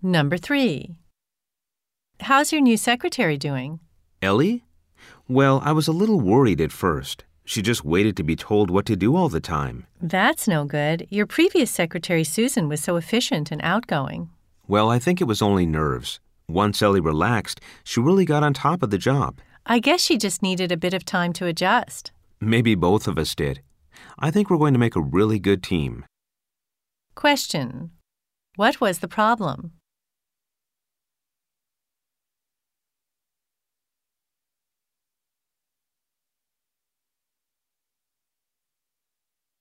Number 3. How's your new secretary doing? Ellie? Well, I was a little worried at first. She just waited to be told what to do all the time. That's no good. Your previous secretary, Susan, was so efficient and outgoing. Well, I think it was only nerves. Once Ellie relaxed, she really got on top of the job. I guess she just needed a bit of time to adjust. Maybe both of us did. I think we're going to make a really good team. Question. What was the problem?